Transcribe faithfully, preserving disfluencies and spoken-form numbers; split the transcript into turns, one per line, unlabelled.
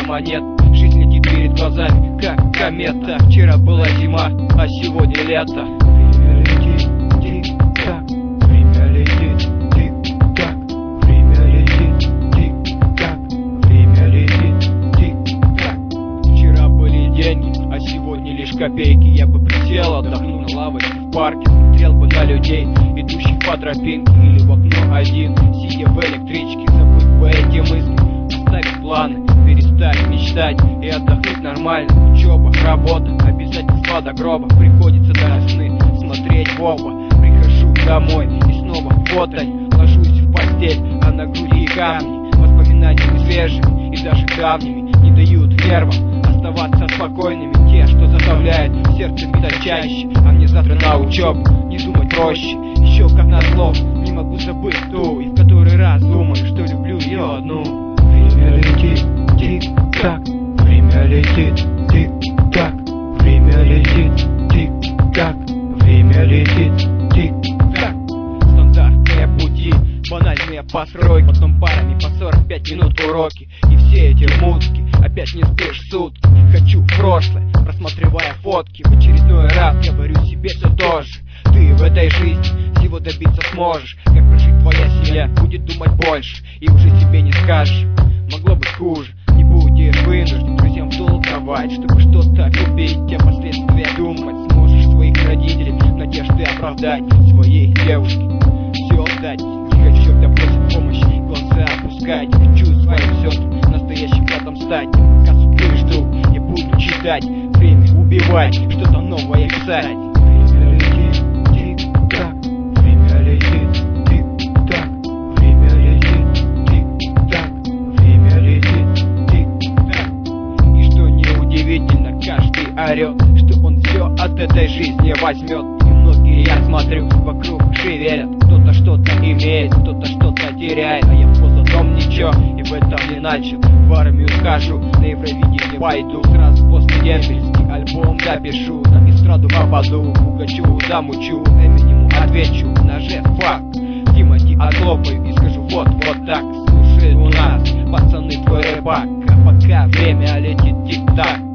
монет. Жизнь летит перед глазами, как комета. Вчера была зима, а сегодня лето.
Время летит, тик-так. Время летит, тик-так. Время летит, тик-так. Время летит, тик-так.
Вчера были деньги, а сегодня лишь копейки. Я бы присел, отдохнул на лавочке в парке, смотрел бы на людей, идущих по тропинке или в окно один, сидя в электричке. Забыть бы эти мысли, оставить планы, перестать мечтать и отдохнуть нормально. Учеба, работа, обязательства до гроба. Приходится до сны смотреть в оба. Прихожу домой и снова в фотель. Ложусь в постель, а на груди камни. Воспоминаниями свежими и даже давними не дают нервам оставаться спокойными. Те, что заставляют в сердце биться чаще. А мне завтра на учебу, не думать проще. Еще как назло, не могу забыть ту, и в который раз думаю, что люблю ее одну.
Время летит, тик-так. Время летит, тик-так. Время летит, тик-так. Время летит, тик-так.
Стандартные пути, банальные постройки, потом парами по сорок пять минут уроки. И все эти мутки, опять не спишь сутки. Хочу в прошлое, просматривая фотки. В очередной раз говорю себе все то же. Ты в этой жизни всего добиться сможешь. Как прожить твоя семья, будет думать больше. И уже себе не скажешь, могло быть хуже. Не будешь вынужден друзьям толковать, чтобы что-то купить, а последствия думать сможешь своих родителей, надежды оправдать своей девушке. Все отдать, не хочу, когда просят помощи, глаза опускать. Хочу своим сестрам настоящим братом стать. Пока судьбы жду, я буду читать, время убивать, что-то новое писать.
Время летит, тик-так. Время летит, тик-так. Время летит, тик-так. Время летит, тик-так.
И что неудивительно, каждый орет, что он все от этой жизни возьмет. И многие, я смотрю, вокруг шевелят. Кто-то что-то имеет, кто-то что-то теряет. А я в позадом ничего, и в этом не начал. В армию схожу, на Евровидение пойду. Сразу после дембельский альбом запишу. На эстраду попаду, Пугачеву замучу. Эминему отвечу на жест факт. Тимати отлопаю и скажу вот, вот так. Слушай у нас, пацаны, твой рэпак. А пока время летит тик-так.